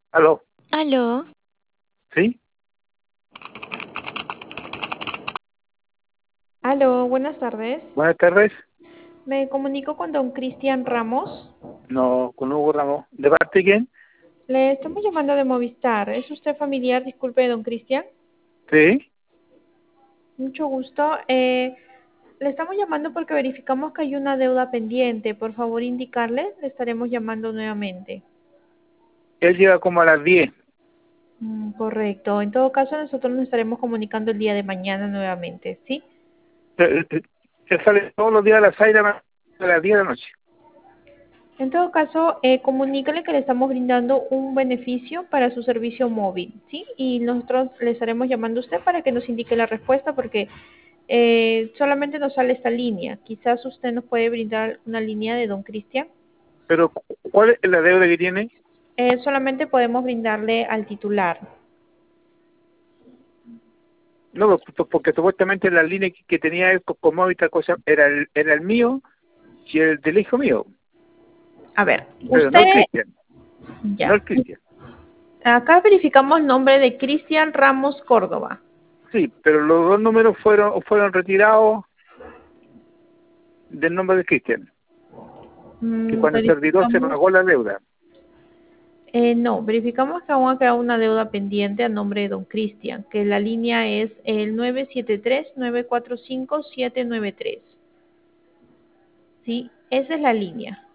Aló, Aló, ¿sí? Aló, buenas tardes. Buenas tardes. Me comunico con don Cristian Ramos. No, con Hugo Ramos. ¿De parte de quién? Le estamos llamando de Movistar. ¿Es usted familiar? Disculpe, don Cristian. Sí, Mucho gusto. Le estamos llamando porque verificamos que hay una deuda pendiente. Por favor, indicarle. Le estaremos llamando nuevamente. él llega como a las 10. Correcto. En todo caso, nosotros nos estaremos comunicando el día de mañana nuevamente, ¿sí? Él sale todos los días a las 6 de las 10 de la noche. En todo caso, comuníquele que le estamos brindando un beneficio para su servicio móvil, ¿sí? Y nosotros le estaremos llamando a usted para que nos indique la respuesta porque solamente nos sale esta línea. Quizás usted nos puede brindar una línea de don Cristian. Pero, ¿cuál es la deuda que tiene? Solamente podemos brindarle al titular. No, porque supuestamente la línea que tenía él con Movistar cosa, era el mío y el del hijo mío. A ver, Pero no el usted, Cristian. No ya. el Cristian. Acá verificamos nombre de Cristian Ramos Córdoba. Sí, pero los dos números fueron retirados del nombre de Cristian. Que cuando el servidor se Verificamos. pagó la deuda. No, verificamos que aún ha quedado una deuda pendiente a nombre de don Cristian, que la línea es el 973-945-793. Sí, esa es la línea.